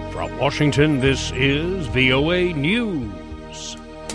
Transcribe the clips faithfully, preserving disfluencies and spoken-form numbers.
From Washington, this is V O A News.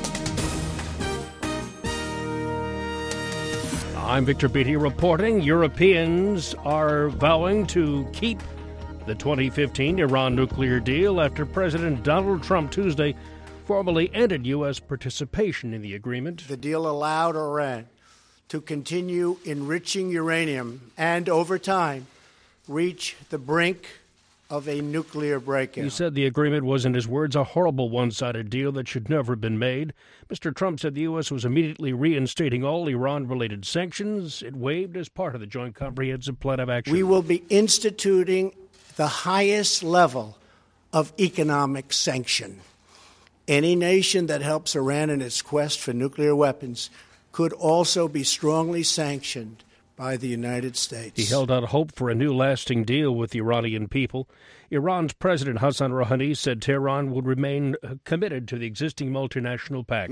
I'm Victor Beatty reporting Europeans are vowing to keep the twenty fifteen Iran nuclear deal after President Donald Trump Tuesday formally ended U S participation in the agreement. The deal allowed Iran to continue enriching uranium and, over time, reach the brink of a nuclear breakout. He said the agreement was, in his words, a horrible one-sided deal that should never have been made. Mister Trump said the U S was immediately reinstating all Iran-related sanctions it waived as part of the Joint Comprehensive Plan of Action. We will be instituting the highest level of economic sanction. Any nation that helps Iran in its quest for nuclear weapons could also be strongly sanctioned by the United States. He held out hope for a new lasting deal with the Iranian people. Iran's President Hassan Rouhani said Tehran would remain committed to the existing multinational pact.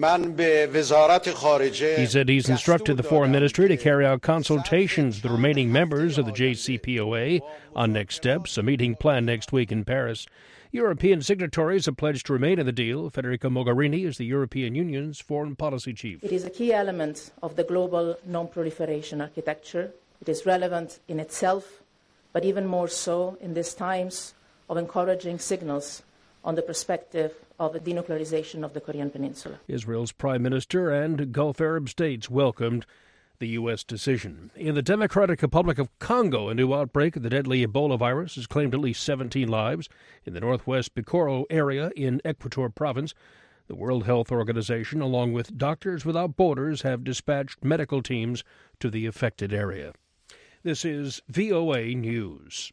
He said he's instructed the foreign ministry to carry out consultations with the remaining members of the J C P O A on next steps, a meeting planned next week in Paris. European signatories have pledged to remain in the deal. Federica Mogherini is the European Union's foreign policy chief. It is a key element of the global non-proliferation architecture. It is relevant in itself, but even more so in these times of encouraging signals on the perspective of the denuclearization of the Korean Peninsula. Israel's prime minister and Gulf Arab states welcomed the U S decision. In the Democratic Republic of Congo, a new outbreak of the deadly Ebola virus has claimed at least seventeen lives in the northwest Bikoro area in Equator province. The World Health Organization, along with Doctors Without Borders, have dispatched medical teams to the affected area. This is V O A News.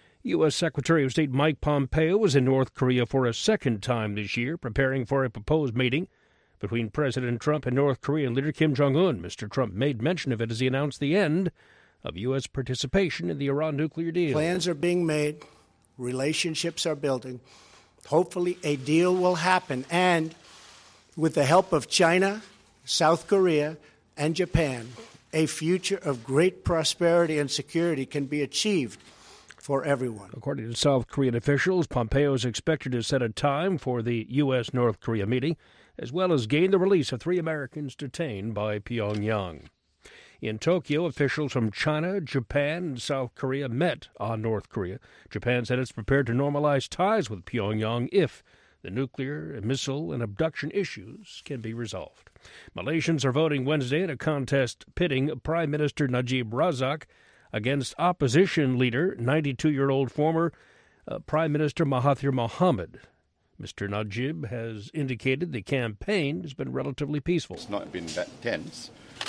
U S. Secretary of State Mike Pompeo was in North Korea for a second time this year, preparing for a proposed meeting between President Trump and North Korean leader Kim Jong-un. Mister Trump made mention of it as he announced the end of U S participation in the Iran nuclear deal. Plans are being made. Relationships are building. Hopefully a deal will happen. And with the help of China, South Korea, and Japan, a future of great prosperity and security can be achieved for everyone. According to South Korean officials, Pompeo is expected to set a time for the U S North Korea meeting, as well as gain the release of three Americans detained by Pyongyang. In Tokyo, officials from China, Japan, and South Korea met on North Korea. Japan said it's prepared to normalize ties with Pyongyang if the nuclear, missile, and abduction issues can be resolved. Malaysians are voting Wednesday in a contest pitting Prime Minister Najib Razak against opposition leader, ninety-two-year-old former uh, Prime Minister Mahathir Mohamad. Mister Najib has indicated the campaign has been relatively peaceful. It's not been that tense,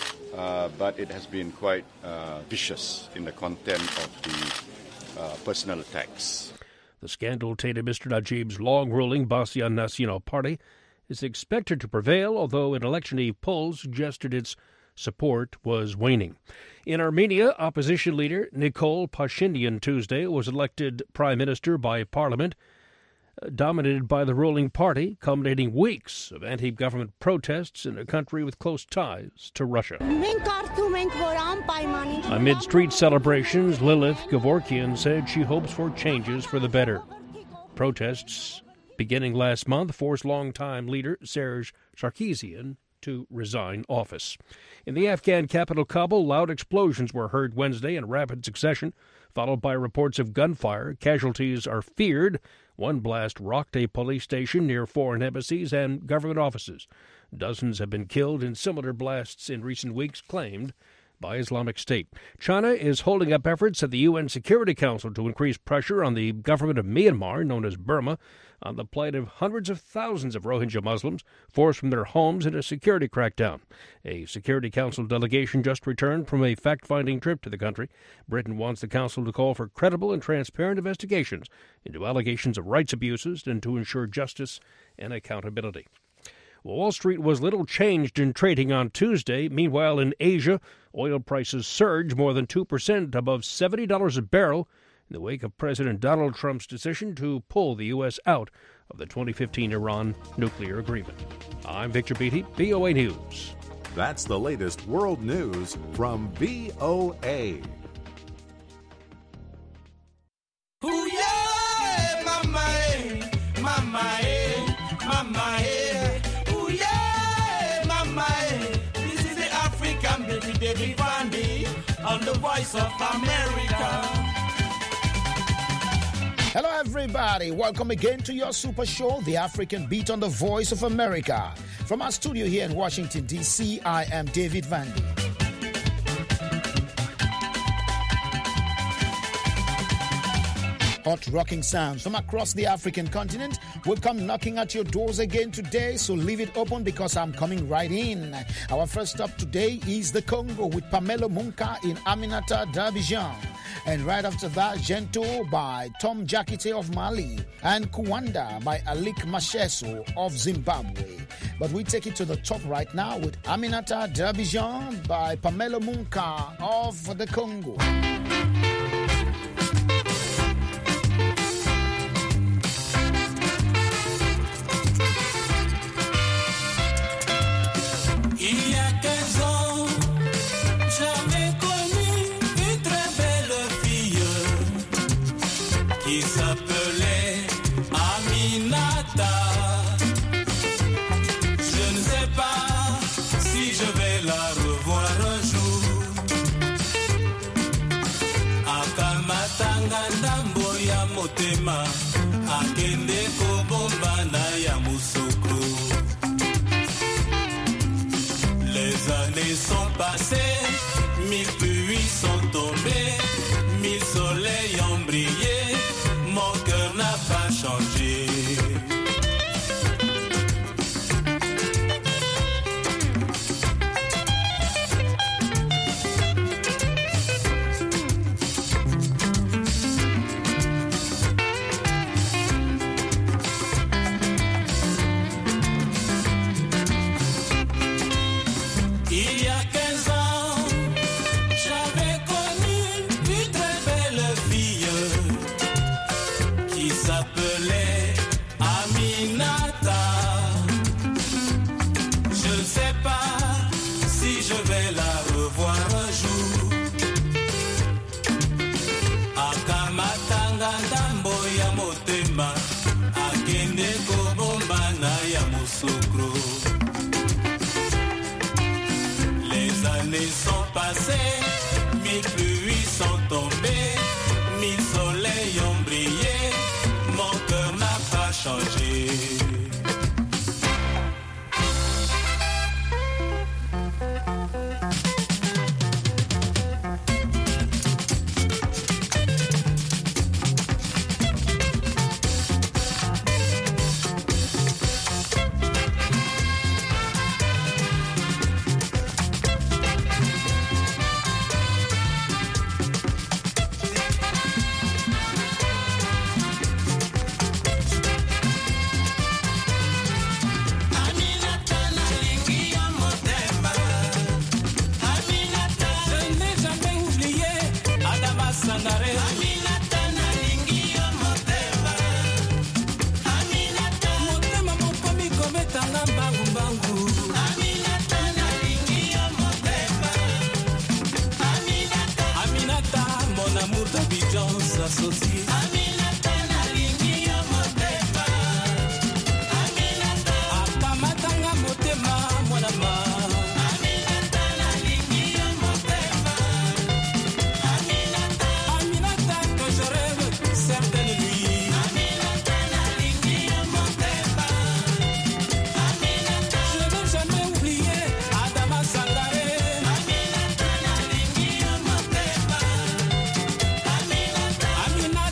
uh, but it has been quite uh, vicious in the content of the uh, personal attacks. The scandal-tainted Mister Najib's long-ruling Barisan Nasional Party is expected to prevail, although an election eve poll suggested its support was waning. In Armenia, opposition leader Nikol Pashinyan Tuesday was elected prime minister by parliament, dominated by the ruling party, culminating weeks of anti-government protests in a country with close ties to Russia. Amid street celebrations, Lilith Gevorkian said she hopes for changes for the better. Protests beginning last month forced longtime leader Serge Sarkisian to resign office. In the Afghan capital Kabul, loud explosions were heard Wednesday in rapid succession, followed by reports of gunfire. Casualties are feared. One blast rocked a police station near foreign embassies and government offices. Dozens have been killed in similar blasts in recent weeks, claimed by Islamic State. China is holding up efforts at the U N Security Council to increase pressure on the government of Myanmar, known as Burma, on the plight of hundreds of thousands of Rohingya Muslims forced from their homes in a security crackdown. A Security Council delegation just returned from a fact-finding trip to the country. Britain wants the Council to call for credible and transparent investigations into allegations of rights abuses and to ensure justice and accountability. Wall Street was little changed in trading on Tuesday. Meanwhile, in Asia, oil prices surged more than two percent above seventy dollars a barrel in the wake of President Donald Trump's decision to pull the U S out of the twenty fifteen Iran nuclear agreement. I'm Victor Beatty, V O A News. That's the latest world news from V O A. Ooh, yeah, my man. voice of America. Hello, everybody. Welcome again to your super show, The African Beat on the Voice of America. From our studio here in Washington, D C, I am David Vandy. Hot rocking sounds from across the African continent will come knocking at your doors again today, so leave it open because I'm coming right in. Our first stop today is the Congo with Pamela Munka in Aminata d'Abidjan. And right after that, Gento by Tom Jakite of Mali and Kuwanda by Alik Masheso of Zimbabwe. But we take it to the top right now with Aminata d'Abidjan by Pamela Munka of the Congo. Akende kobomba na ya musoko. Les années sont passées, mille pluies sont tombées, mille soleils ont brillé, mon cœur n'a pas changé. Les années sont passées, mille pluies sont tombées, mille soleils ont brillé, mon cœur n'a pas changé. Aminata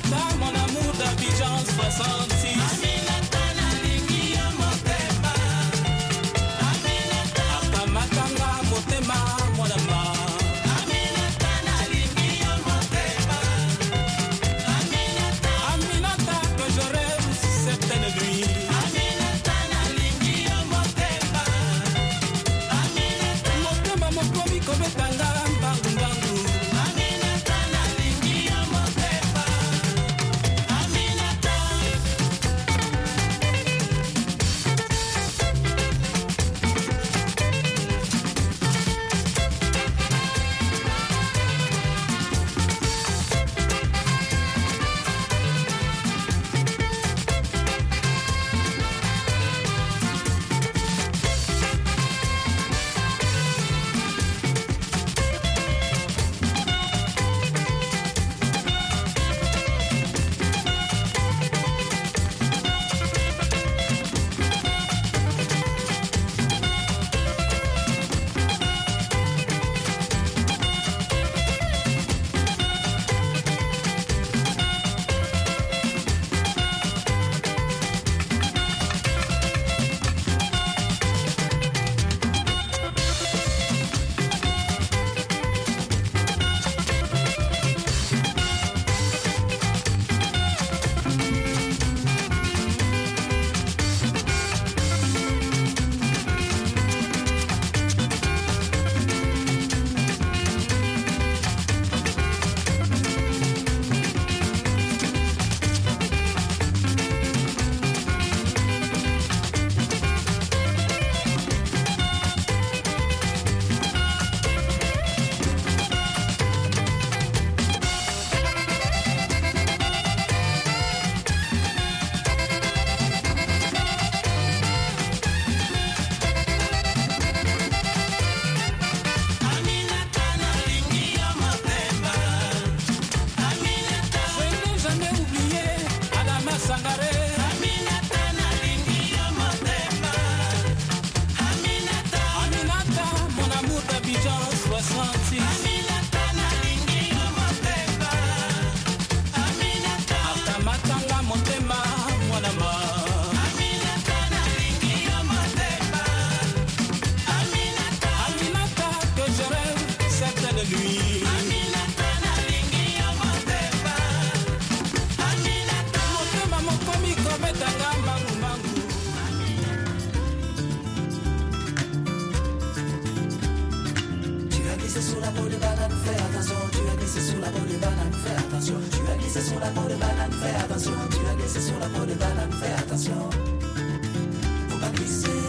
peau de banane, fais attention. Tu as glissé sur la peau de banane, fais attention. Tu as glissé sur la peau de banane, fais attention. Tu as glissé sur la peau de banane, fais attention. Faut pas glisser.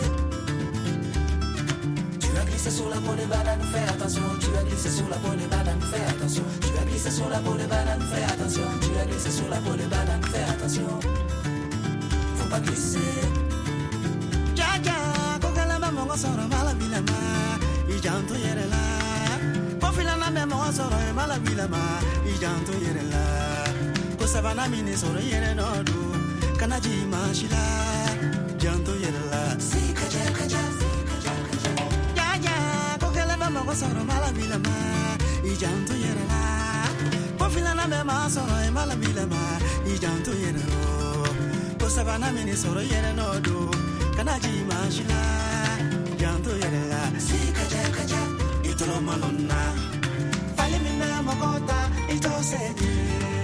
Tu as glissé sur la peau de banane, fais attention. Tu as glissé sur la peau de banane, fais attention. Tu as glissé sur la peau de banane, fais attention. Tu as glissé sur la peau de banane, fais attention. Faut pas glisser. Jaja, kokala mama ngosoro mala bilama, ijanto yerela. Pofila na mama ngosoro mala bilama, ijanto yerela. Kosabana mini soro yere nodu, kanaji mashila, janto yerela. Sika jaka jaka. Soro mala bilama, ijanto yerela. Pofila na mema soro mala bilama, ijanto yerelo. Kosabana mini soro yere nodu, kanaji mashila, janto yerela. Sika jaka jaka, itolo malona. Fali mi me makota, ito sege.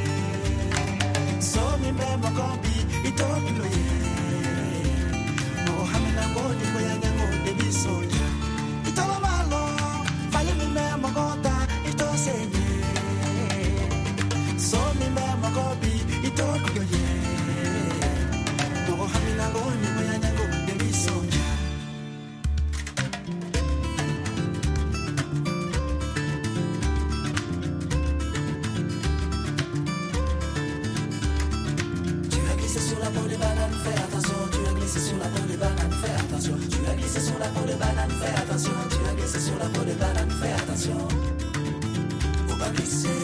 So mi me makobi, ito kiloye. Mohamina ngodi boya nyango debi soja. Itolo malo. Magota, ito senye. So mi me magobi, ito kuyoye. Mogo hamina ngoni moya nyango debi soja. Tu as glissé sur la peau de banane, fais attention. Tu as glissé sur la peau de banane, fais attention. Tu as glissé sur la peau de banane, fais attention. Tu as glissé sur la peau de banane, fais attention. Faut pas glisser.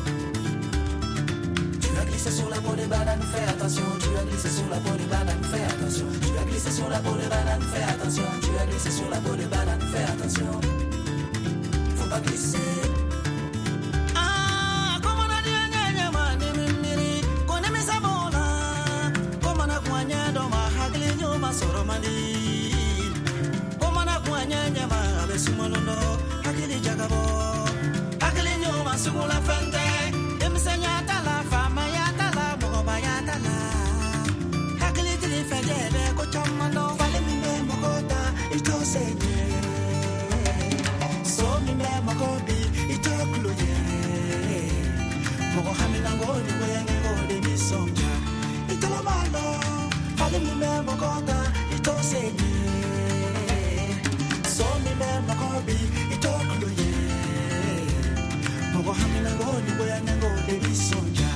Tu as glissé sur la peau de banane, fais attention. Tu as glissé sur la peau de banane, fais attention. Tu as glissé sur la peau de banane, fais attention. Tu as glissé sur la peau de banane, fais attention. Faut pas glisser. Ah, comme on a dit, nyanya mani mimiri, kone misabona, comme on a guanya doma hagli nyoma soromani, comme on a guanya nyama abesumalondo, hagli jagabo, hagli nyoma sugula fende, emsenya tala fama ya tala mogoba ya tala, hagli tili fedele ko chamando, fale mi me mogota ito senye, so mi me mogobi ito kluye, mogo hamina ngodi wenge ngodi bisonja, ito malo, fale mi me mogota ito senye, so mi me mogobi ito kluye, mogo hamina ngodi wenge ngodi bisonja.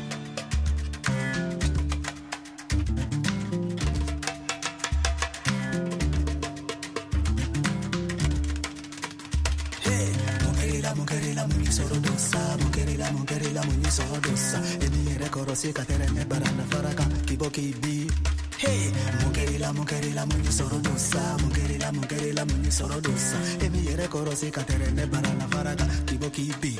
Mukerila munisoro dosa, mukerila mukerila munisoro dosa. Emi rekoro si katerene barana faraka kiboki bi. Hey, mukerila mukerila munisoro dosa, mukerila mukerila munisoro dosa. Emi rekoro si katerene barana faraka kiboki bi.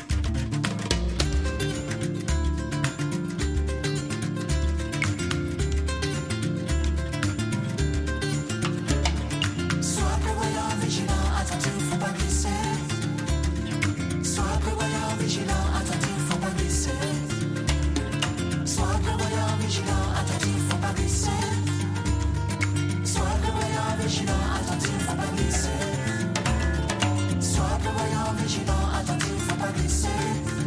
Sois prévoyant, vigilant, attentif, faut pas glisser. Sois prévoyant, vigilant, attentif, faut pas glisser. Sois prévoyant, vigilant, attentif, faut pas glisser. Sois prévoyant, vigilant, attentif, faut pas glisser. Sois prévoyant, vigilant, attentif, faut pas glisser.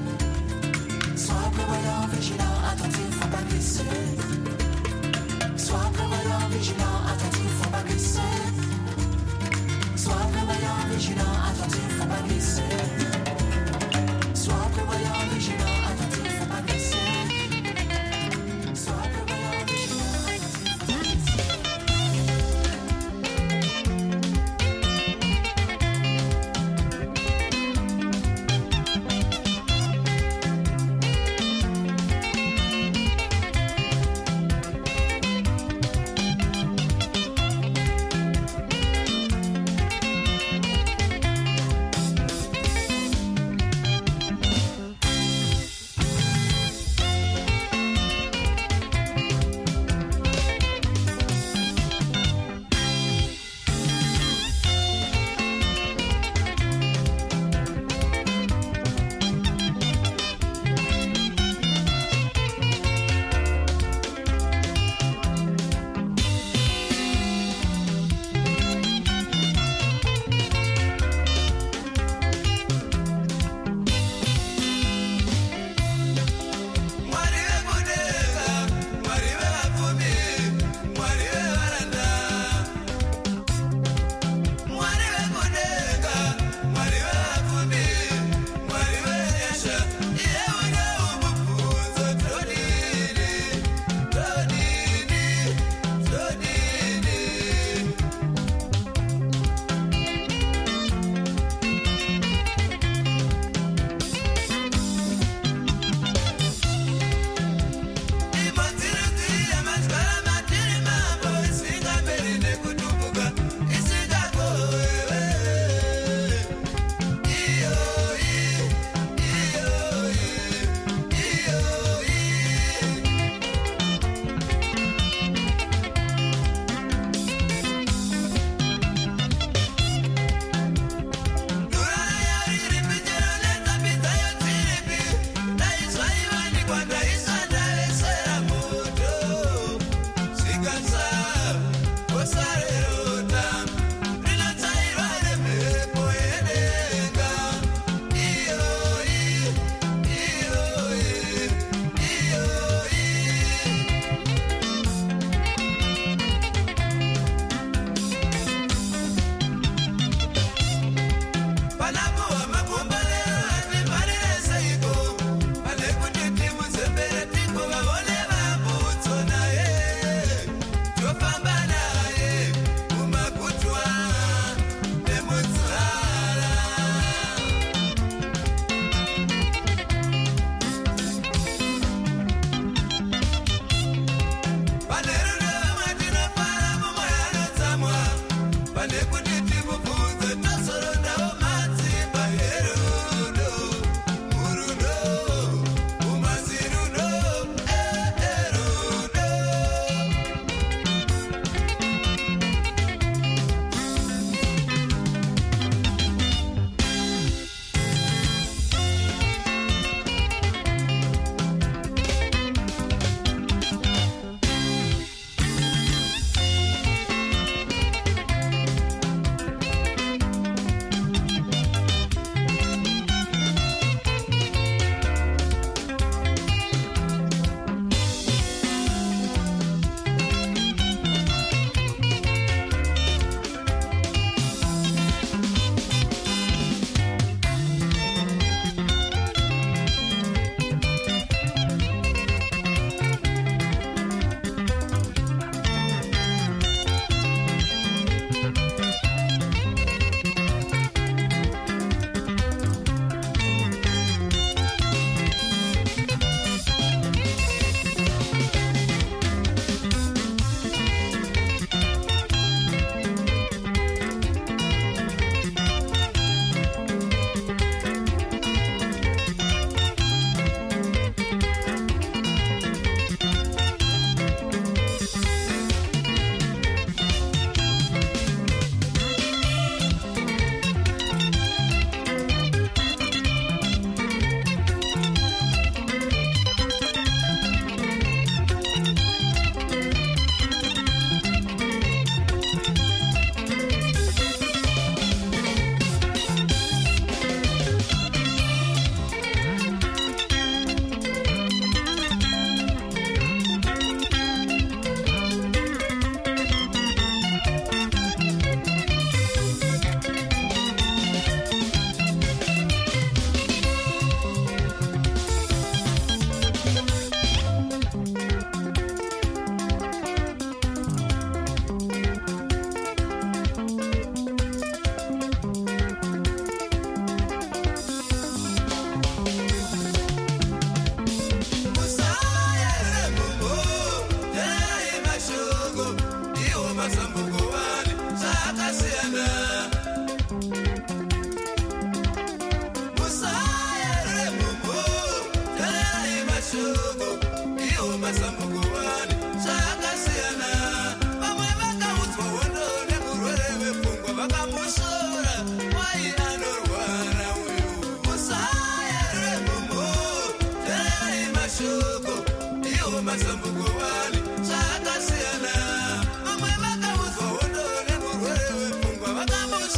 Vamos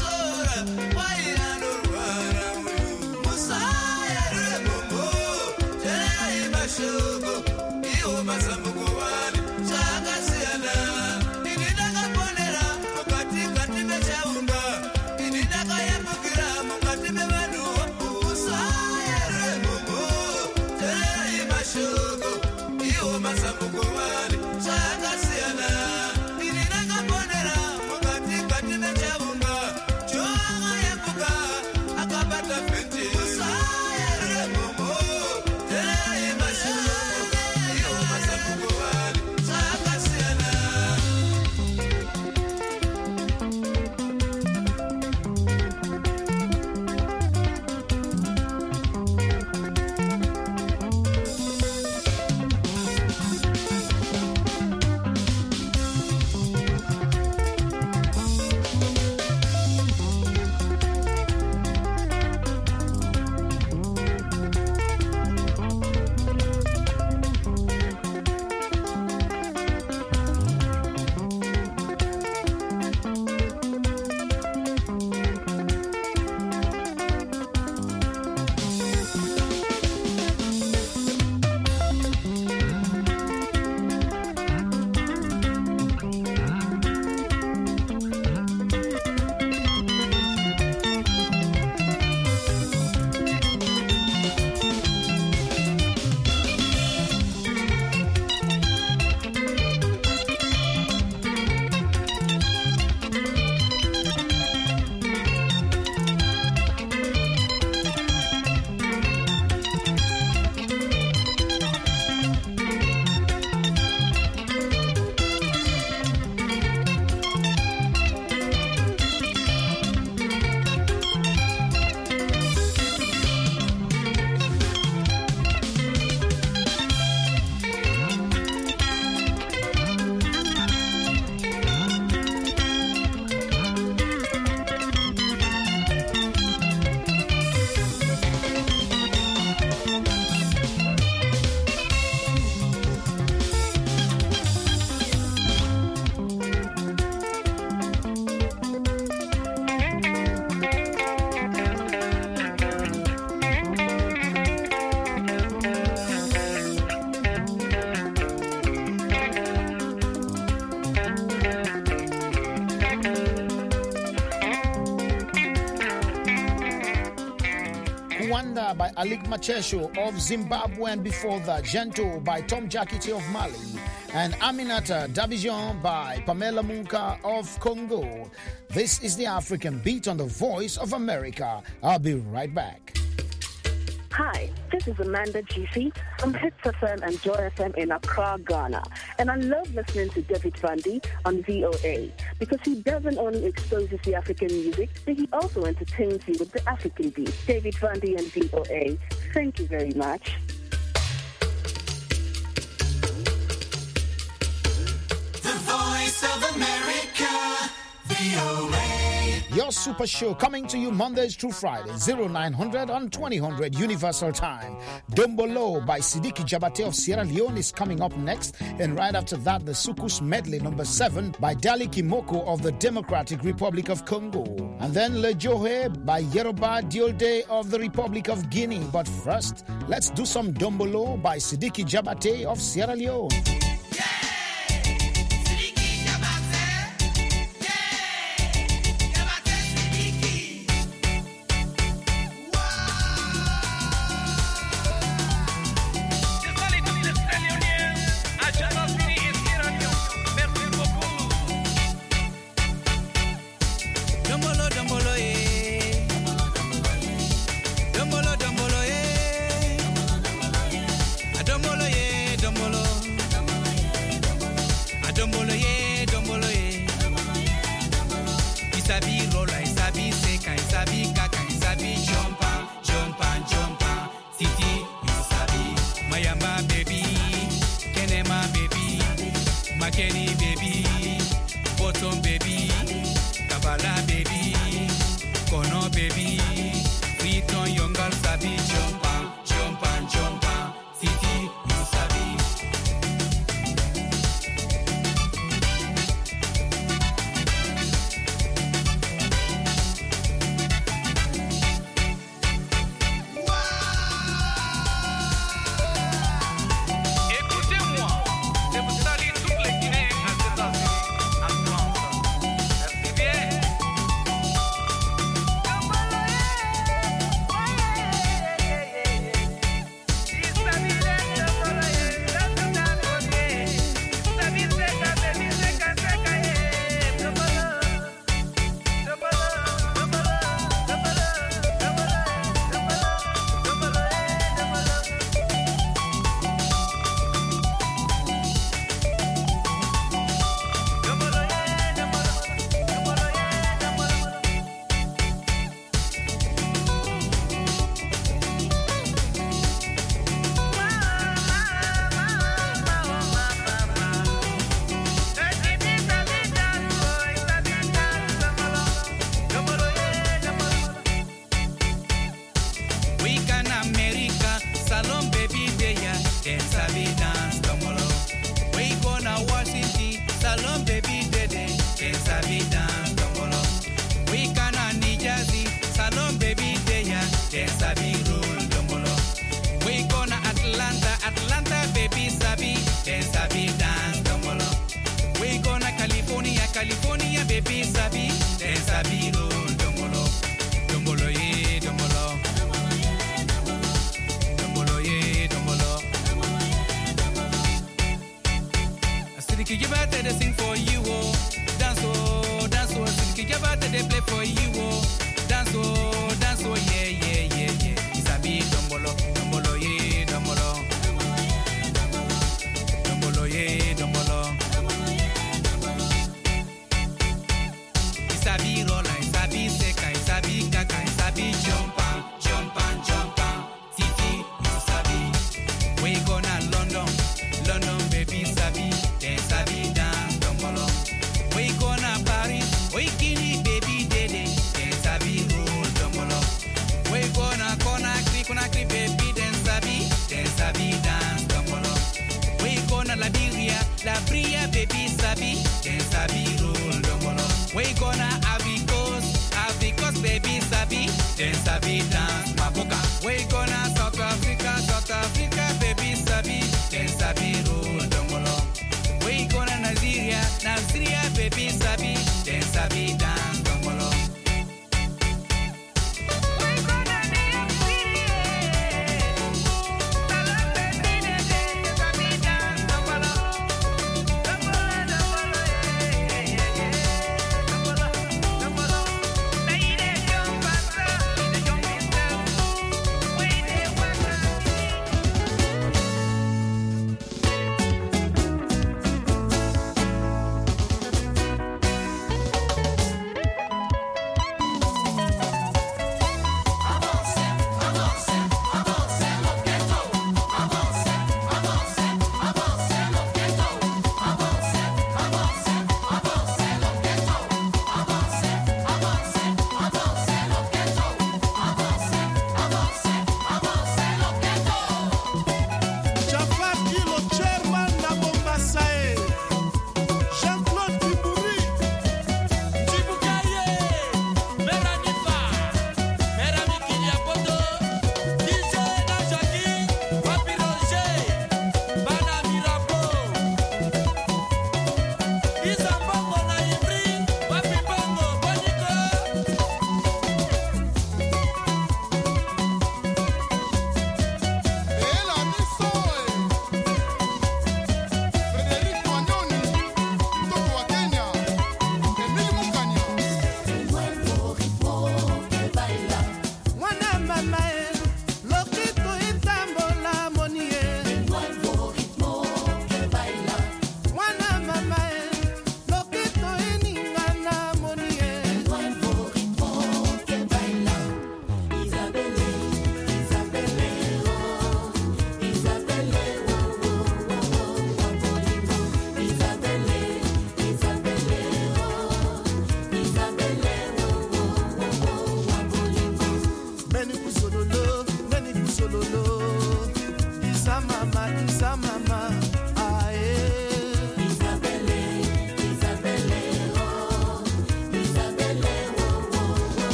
Africa by Alik Machesho of Zimbabwe, and before that, Gento by Tom Jakite of Mali, and Aminata Davision by Pamela Munka of Congo. This is the African Beat on the Voice of America. I'll be right back. Hi, this is Amanda G C from Hits F M and Joy F M in Accra, Ghana. And I love listening to David Vandy on V O A because he doesn't only expose you to African music, but he also entertains you with the African beat. David Vandy and V O A, thank you very much. The Voice of America, V O A. Your super show coming to you Mondays through Fridays, oh nine hundred and twenty hundred Universal Time. Dombolo by Sidiki Jabate of Sierra Leone is coming up next. And right after that, the Sukus Medley number seven by Dali Kimoko of the Democratic Republic of Congo. And then Le Johe by Yeroba Diolde of the Republic of Guinea. But first, let's do some Dombolo by Sidiki Jabate of Sierra Leone. California, baby, sabi, then sabi, roll, dombolo, dombolo, ye, dombolo, dombolo, ye, dombolo. I still keep you better, they sing for you, oh, dance, oh, dance, oh, still keep you better, they play for you, oh, dance, oh, dance, oh, yeah, yeah, yeah, yeah. Sabi, dombolo, dombolo, ye, dombolo, dombolo, ye, dombolo. Sabi rolla, sabi seka, sabi kaka, sabi jumpa, jumpa, jumpa. Titi, you sabi. We gonna London, London baby sabi, then sabi dance dombolo. We gonna Paris, we kini baby dede, then sabi roll dombolo. We gonna Conakry, Conakry baby, then sabi, then sabi dance dombolo. We gonna Liberia, Liberia baby sabi, then sabi roll dombolo. We gonna Avicos, Avicos baby sabi, then sabi dance maboka. We gonna South Africa, South Africa baby sabi, then sabi roll dombolo. We gonna Nigeria, Nigeria baby sabi, then sabi dance dombolo. We gonna Nigeria,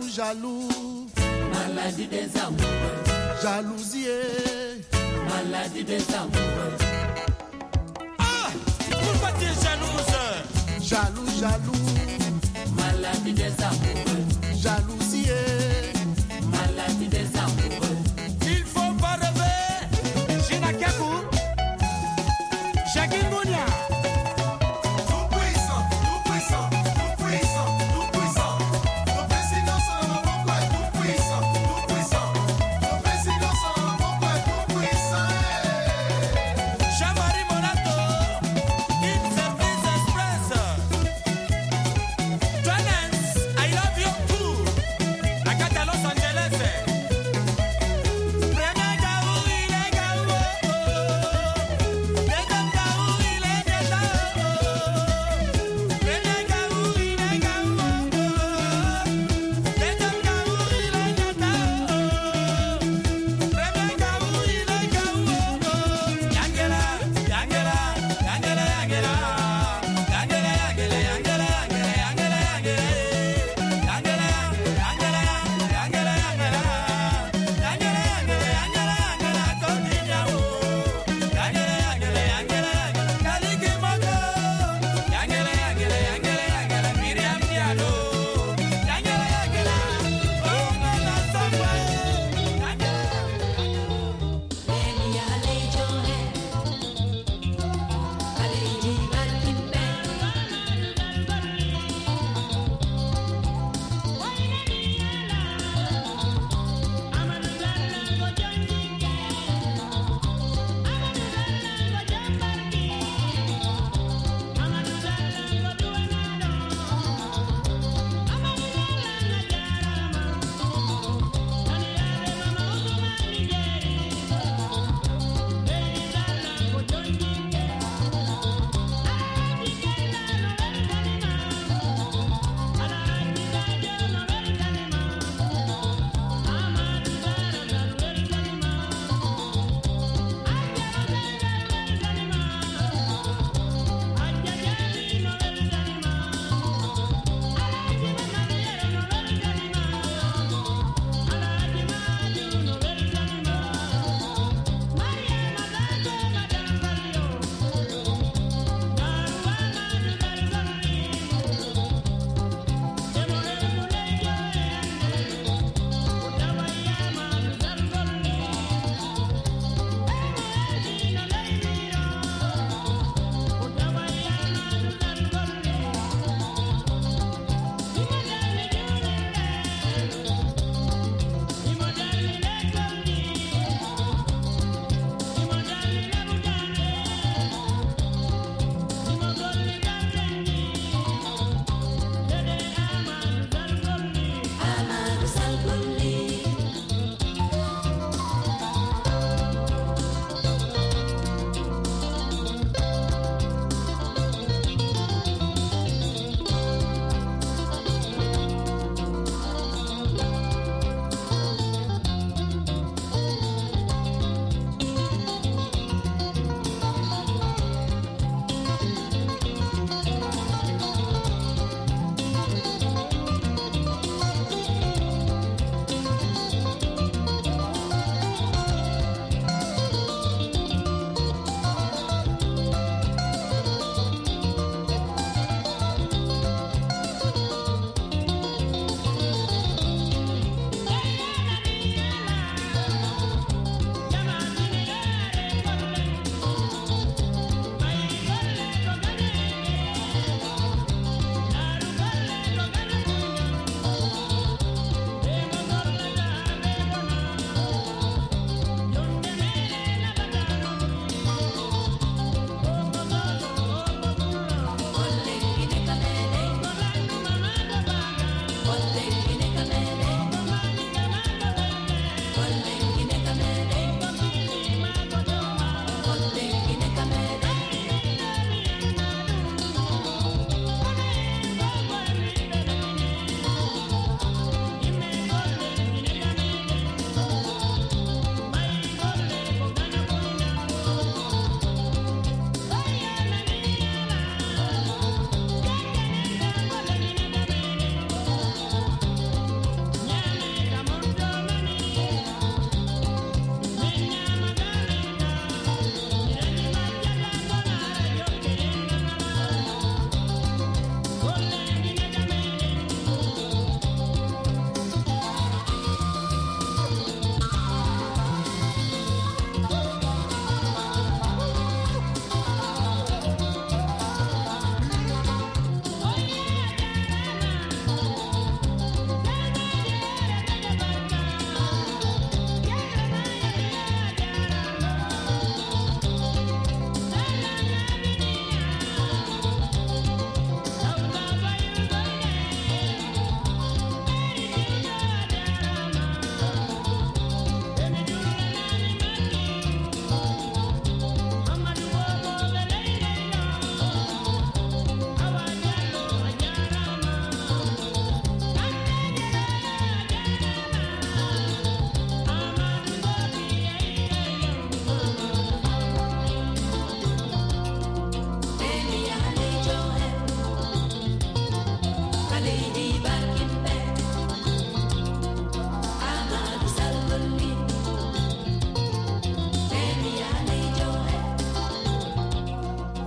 jaloux, jaloux. Maladie des amoureux. Jalousie. Maladie des amoureux. Ah, pourquoi tu es jalouse? Jaloux, jaloux. Maladie des amoureux. Jalousie. Maladie des amoureux. Il faut pas rêver. Gina Kakou. Jackie Mounia. Tout puissant, tout puissant, tout puissant, tout puissant. Ton président sans mon quoi, tout puissant, tout puissant. Ton président sans mon quoi, tout puissant. Jean-Marie Monato. In Service Express. Joannens, I love you.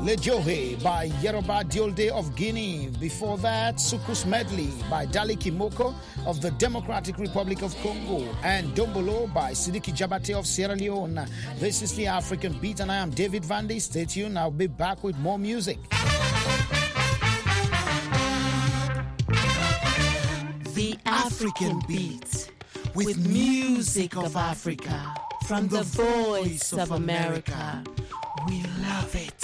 Lejohe by Yeroba Diolde of Guinea. Before that, Sukus Medley by Dali Kimoko of the Democratic Republic of Congo. And Dombolo by Sidiki Jabate of Sierra Leone. This is the African Beat and I am David Vandy. Stay tuned, I'll be back with more music. The African Beat with music of Africa from the voice of America. We love it.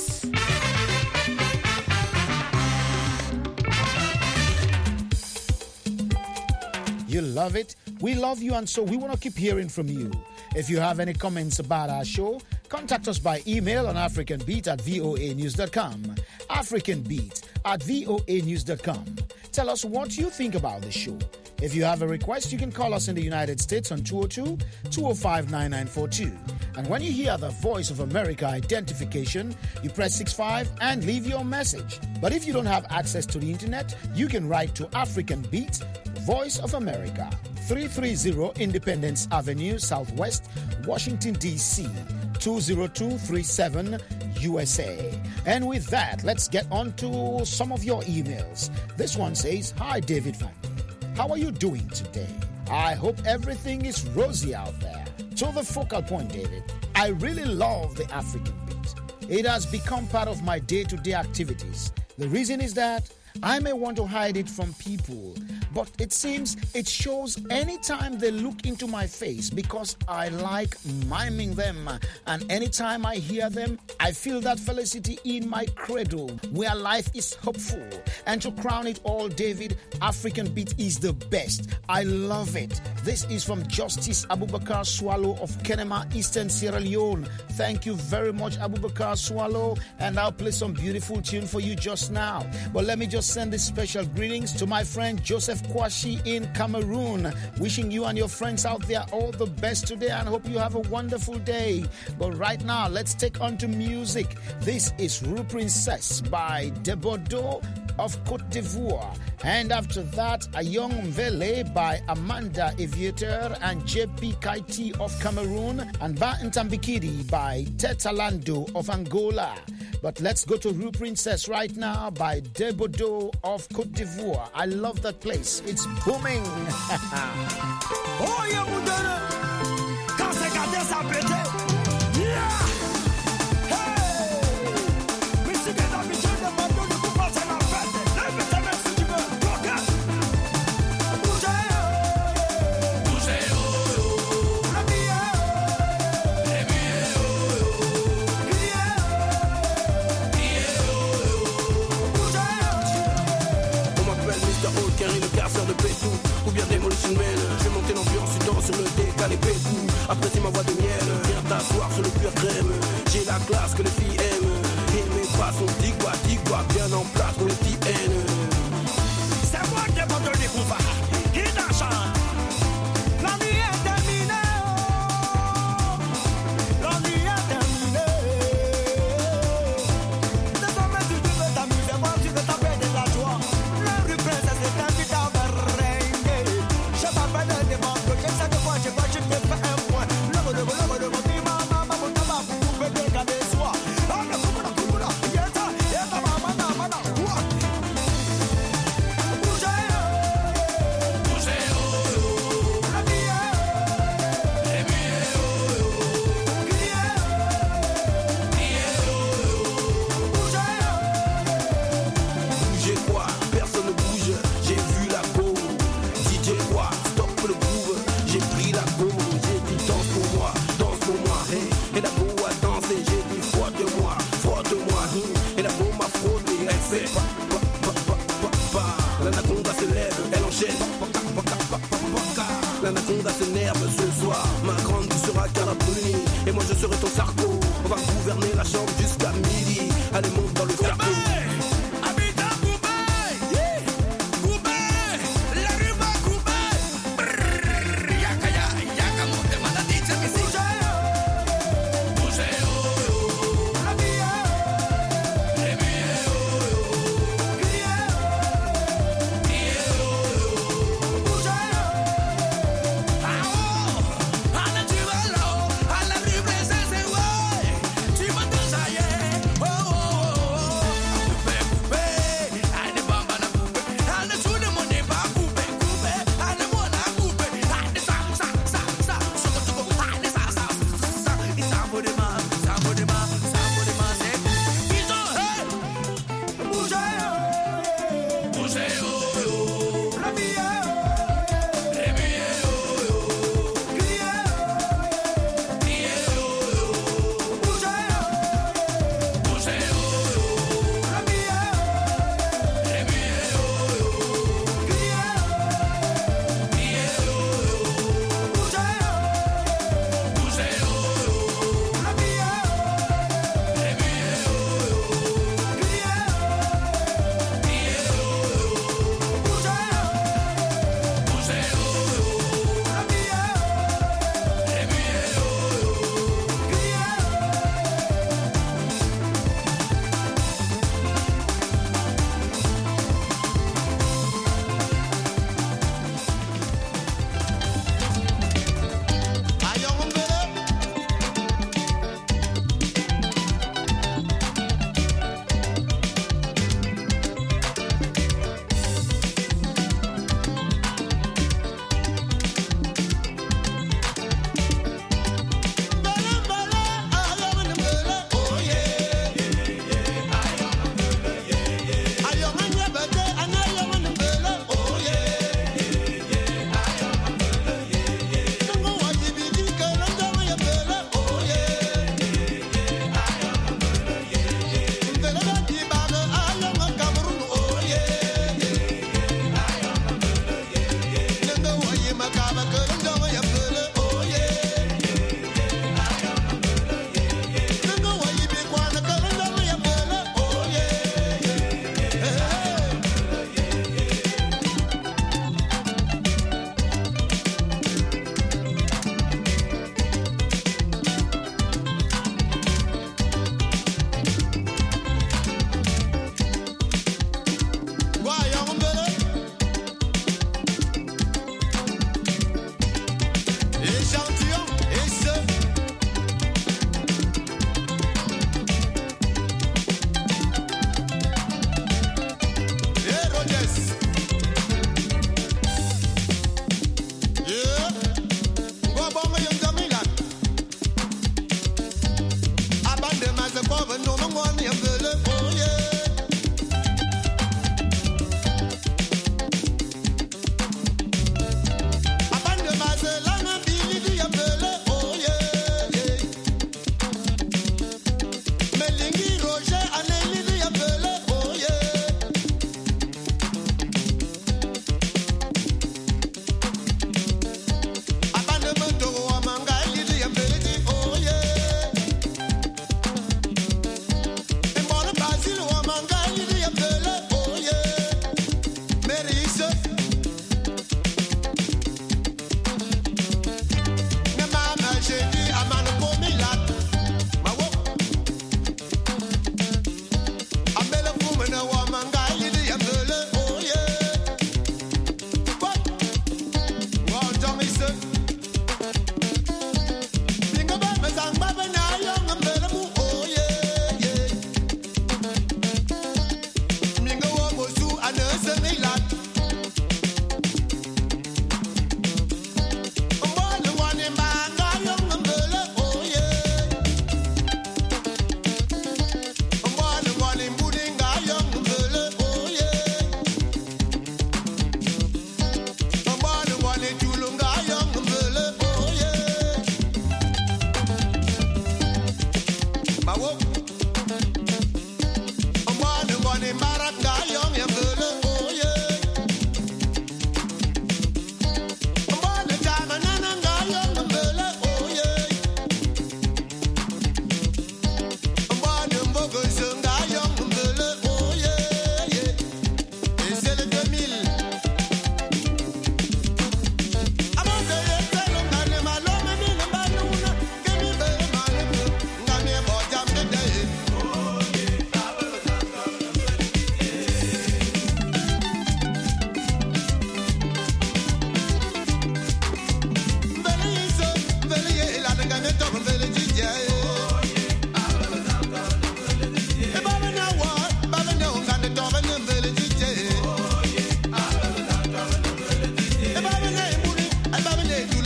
You love it? We love you, and so we want to keep hearing from you. If you have any comments about our show, contact us by email on africanbeat at voa news dot com. africanbeat at voa news dot com. Tell us what you think about the show. If you have a request, you can call us in the United States on two oh two, two oh five, nine nine four two. And when you hear the Voice of America identification, you press six five and leave your message. But if you don't have access to the internet, you can write to African Beat, Voice of America, three thirty Independence Avenue, Southwest, Washington, D C, two oh two three seven, U S A. And with that, let's get on to some of your emails. This one says, "Hi, David Van. How are you doing today? I hope everything is rosy out there." To the focal point, David, I really love the African Beat. It has become part of my day-to-day activities. The reason is that I may want to hide it from people, but it seems it shows anytime they look into my face because I like miming them. And anytime I hear them, I feel that felicity in my cradle where life is hopeful. And to crown it all, David, African Beat is the best. I love it. This is from Justice Abubakar Swallow of Kenema, Eastern Sierra Leone. Thank you very much, Abubakar Swallow. And I'll play some beautiful tune for you just now. But let me just send these special greetings to my friend Joseph Kwashi in Cameroon. Wishing you and your friends out there all the best today and hope you have a wonderful day. But right now, let's take on to music. This is Rue Princess by Debodo of Côte d'Ivoire. And after that, A Young Mvele by Amanda Aviator and J P Kaiti of Cameroon. And Ba Ntambikidi by Tetalando of Angola. But let's go to Rue Princess right now by Debodo of Côte d'Ivoire. I love that place. It's booming. Oh, yeah, Moudana. Quand c'est gardé, ça pété. Yeah! Hey! Mais si t'es habitué de m'entendre, ne coupe pas, c'est la fête. Lève tes mains si tu veux. Regarde. Bougez, oh. Bougez, oh, oh. La vie, oh. Les billets, oh, oh. Criez, oh. Criez, oh, oh. Bougez, oh. On m'appelle mister Old Kerry, le casseur de pétou. Ou bien Demolition Man. Je vais monter l'ambiance, tu danses sur le décalé pétou. Apprécie ma voix de miel, viens t'asseoir sur le pur crème. J'ai la classe que les filles aiment. Et mes pas sont digua, digua, bien en place pour les petits haines. C'est moi qui ai monté les couvards. Qui t'enchante? La nuit est terminée. La nuit est terminée. Désormais si tu veux t'amuser, moi tu veux taper de la joie. La rue Princesse est invitée à merengue. Je m'appelle un démon, je sais que moi je vois, je te fais un point. L'homme de l'homme de mon bima, maman, mon tabac, vous pouvez dégager soi. Ah, le coup de coup de, yeta, yeta, maman, maman, quoi? Bougez, oh, bougez, oh, oh. La vie, oh, les billets, oh, oh. Criez, oh, criez, oh, oh. Bougez, oh. Bougez quoi? Personne ne bouge. J'ai vu la go. D J quoi? Stop le groove. J'ai pris la go. J'ai dit danse pour moi, danse pour moi. Hey. Et la go a dansé. J'ai dit frotte-moi, frotte-moi. Hum. Et la go m'a frotté. Elle fait pa pa pa pa pa pa. L'anaconda se lève, elle enchaîne. Pa pa pa pa pa pa pa pa. L'anaconda s'énerve ce soir. Ma grande tu seras Carabuni. Et moi je serai ton sarco. On va gouverner la chambre jusqu'à midi. Allez monte dans le sarco. Habitant Koubé, yeah. Koubé, la rue va Koubé. Brrr, yaka ya, yaka monte manadite que si. Bougez, oh, oh. La vie, oh. Les billets, oh, oh. Criez, oh. Criez, oh, oh. Bougez, oh. Ah, oh. À la Tuvalo, à la rue Princesse, ouais. Tu m'as déjà, yeah. Oh, oh, oh.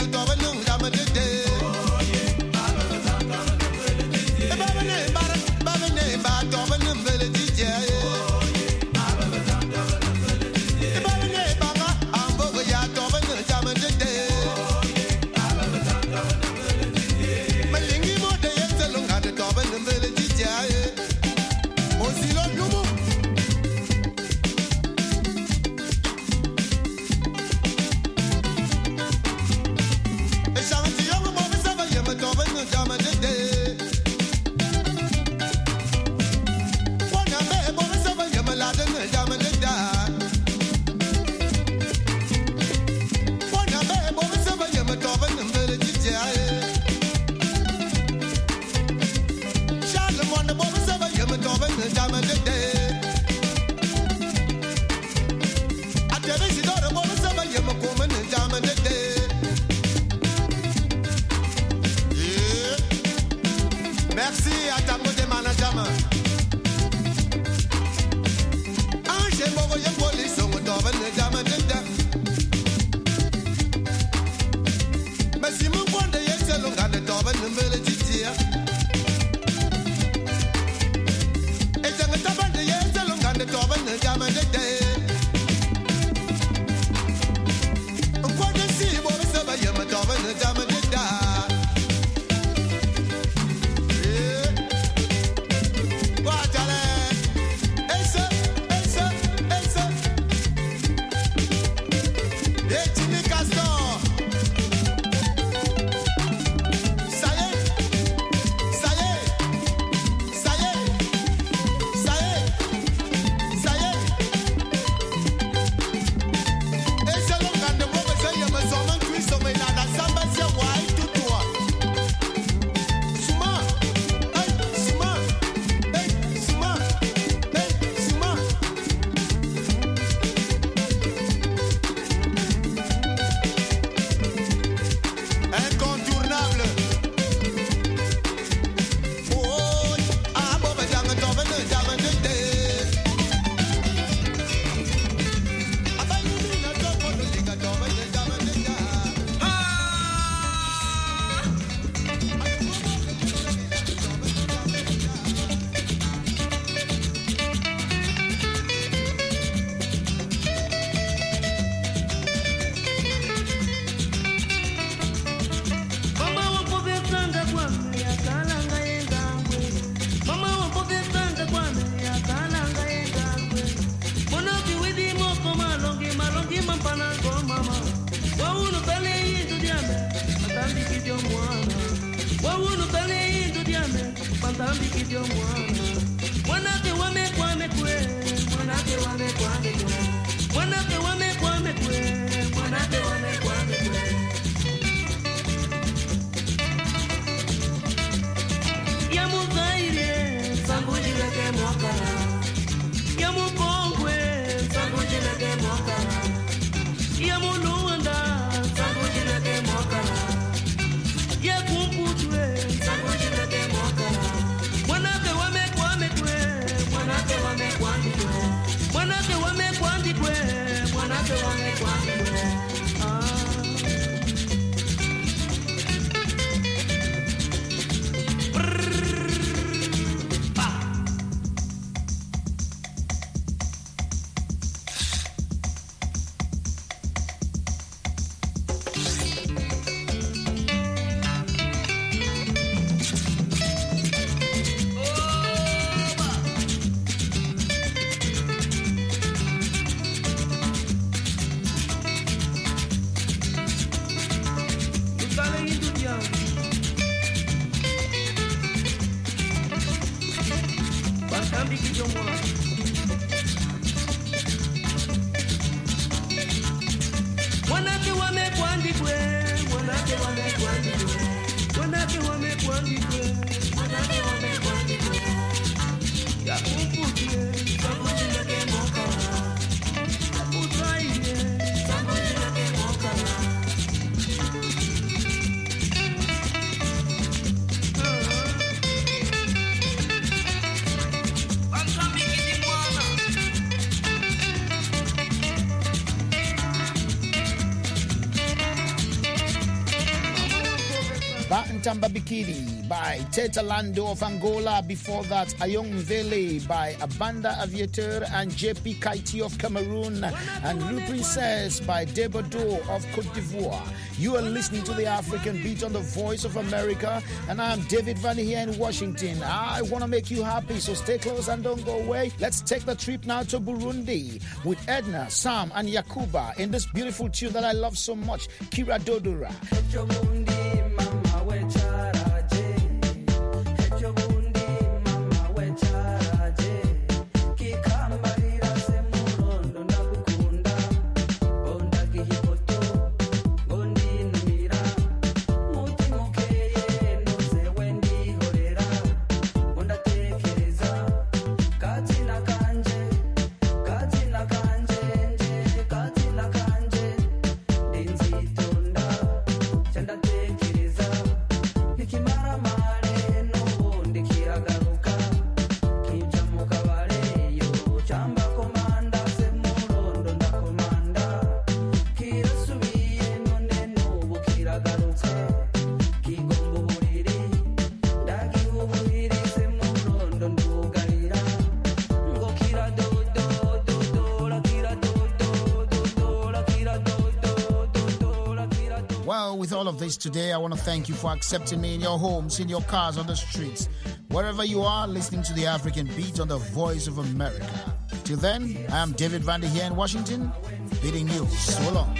Mozambique, Bantamba Bikini by Teta Lando of Angola. Before that, Ayong Mvele by Abanda Aviateur and J P Kaiti of Cameroon, and Lou Princess by Debodo of Cote d'Ivoire. You are listening to the African Beat on the Voice of America, and I'm David Van here in Washington. I want to make you happy, so stay close and don't go away. Let's take the trip now to Burundi with Edna, Sam, and Yakuba in this beautiful tune that I love so much, Kira Dodora. With all of this today, I want to thank you for accepting me in your homes, in your cars, on the streets, wherever you are, listening to the African Beat on the Voice of America. Till then, I am David Vandy here in Washington, bidding you so long.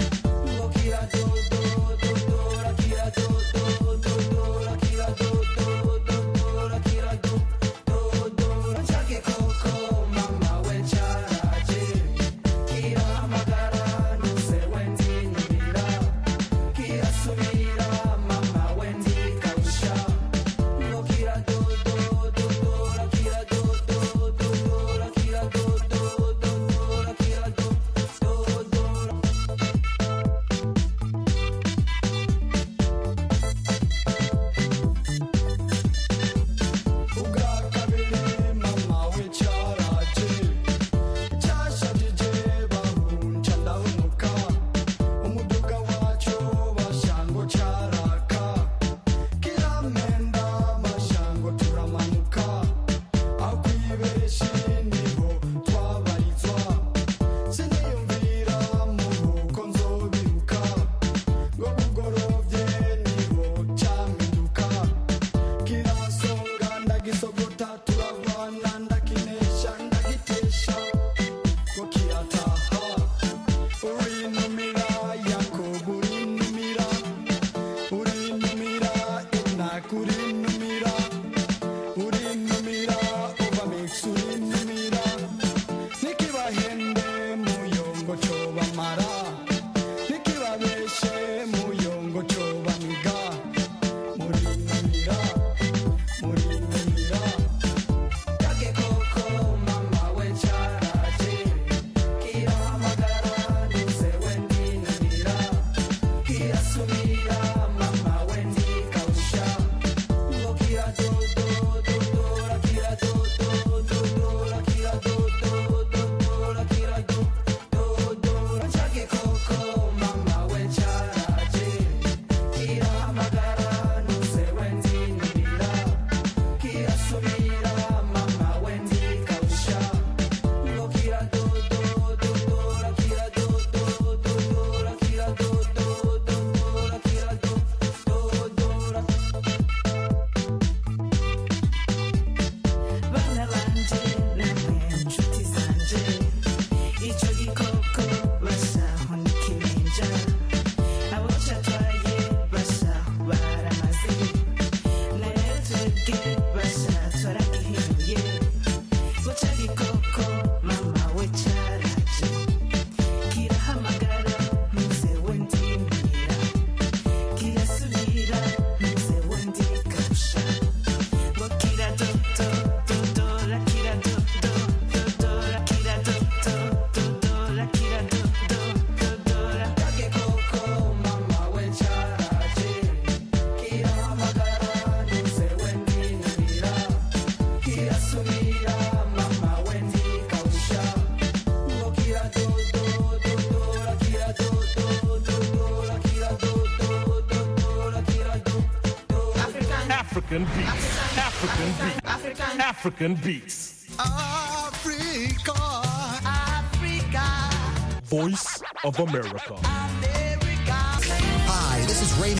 African beats. African beats. African. African beats. Africa. Africa. Voice of America. Hi, this is Ray.